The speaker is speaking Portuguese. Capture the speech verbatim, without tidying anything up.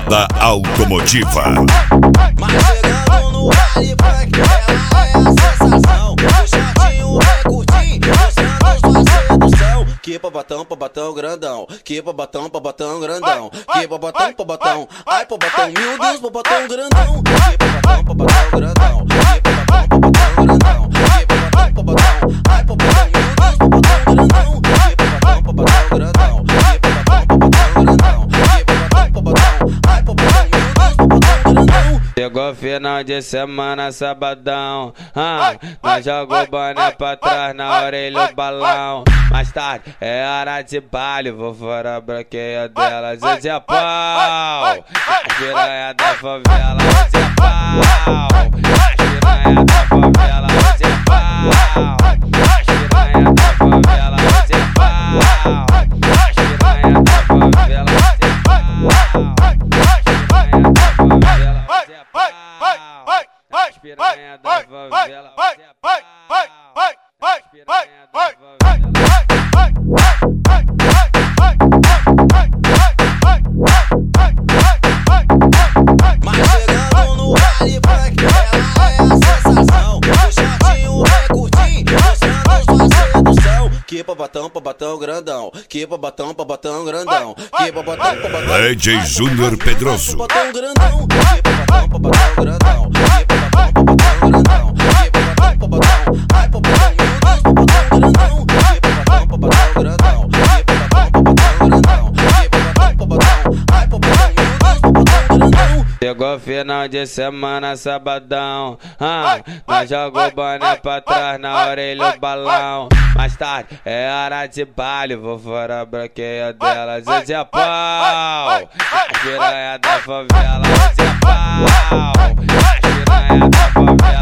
Parada Automotiva. Mas chegando no baile funk, ela é a sensação. O shortinho bem curtinho, mostrando sua sedução. Que babatão, babatão grandão. Que babatão, babatão grandão. Que babatão, babatão. Ai, babatão, meu Deus, babatão grandão. Que babatão, babatão grandão. Que babatão, babatão grandão. Que babatão, babatão. Ai, babatão, meu Deus, babatão grandão. Que babatão, babatão grandão. Que babatão, babatão grandão. Que babatão, babatão. Ai, babatão, meu Deus, babatão grandão. Chegou final de semana, sabadão. Ah, nós joga o boné pra trás, na orelha o balão. Mais tarde é hora de baile, vou fora a branqueia delas. Hoje é pau, a piranha da favela. Hoje é pau, a piranha da favela. Hoje é pau, a piranha da favela. Hoje é pau, a piranha da favela. Hoje é pau, as piranha da favela, as piranha da favela. Mas chegando no baile funk, ela é a sensação. O shortinho bem curtinho, mostrando sua sedução. Que babatão, babatão grandão. Que babatão, babatão grandão. Que babatão, babatão. D J Júnior Pedroso. Babatão grandão. Que babatão, babatão grandão. Que babatão, babatão grandão. Que babatão, babatão. Ai, babatão, meu Deus, babatão grandão. Que babatão, babatão grandão. Que babatão, babatão grandão. Que babatão, babatão. Ai, babatão, meu Deus, babatão grandão. Chegou final de semana, sabadão. Ah, nós joga o boné pra trás, na orelha o balão. Mais tarde é hora de baile, vou fora a branqueia delas. Hoje é pau, a piranha da favela. Hoje é pau, a piranha da favela.